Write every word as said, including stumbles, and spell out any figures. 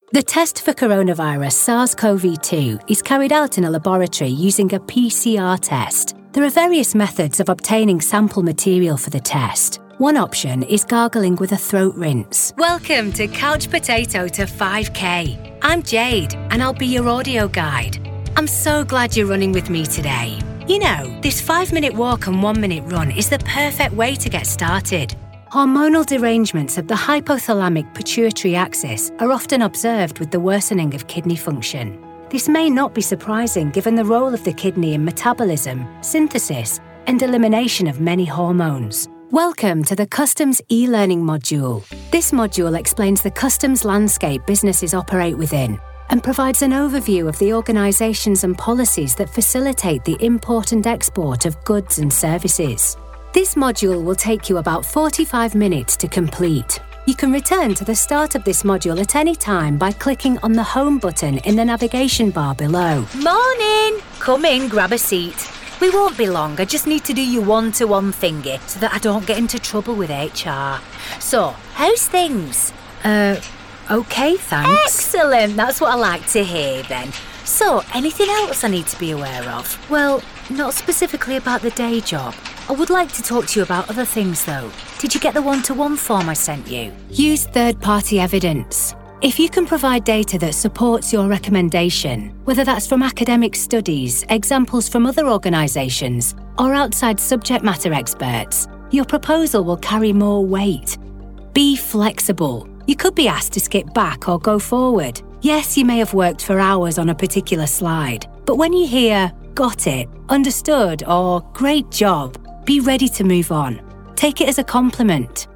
The test for coronavirus SARS-C o V two is carried out in a laboratory using a P C R test. There are various methods of obtaining sample material for the test. One option is gargling with a throat rinse. Welcome to Couch Potato to five K. I'm Jade, and I'll be your audio guide. I'm so glad you're running with me today. You know, this five-minute walk and one-minute run is the perfect way to get started. Hormonal derangements of the hypothalamic pituitary axis are often observed with the worsening of kidney function. This may not be surprising given the role of the kidney in metabolism, synthesis, and elimination of many hormones. Welcome to the Customs e-learning module. This module explains the customs landscape businesses operate within and provides an overview of the organisations and policies that facilitate the import and export of goods and services. This module will take you about forty-five minutes to complete. You can return to the start of this module at any time by clicking on the Home button in the navigation bar below. Morning! Come in, grab a seat. We won't be long, I just need to do your one-to-one thingy so that I don't get into trouble with H R. So, how's things? Uh, okay, thanks. Excellent, that's what I like to hear then. So, anything else I need to be aware of? Well, not specifically about the day job. I would like to talk to you about other things though. Did you get the one-to-one form I sent you? Use third-party evidence. If you can provide data that supports your recommendation, whether that's from academic studies, examples from other organisations, or outside subject matter experts, your proposal will carry more weight. Be flexible. You could be asked to skip back or go forward. Yes, you may have worked for hours on a particular slide, but when you hear, got it, understood, or great job, be ready to move on. Take it as a compliment.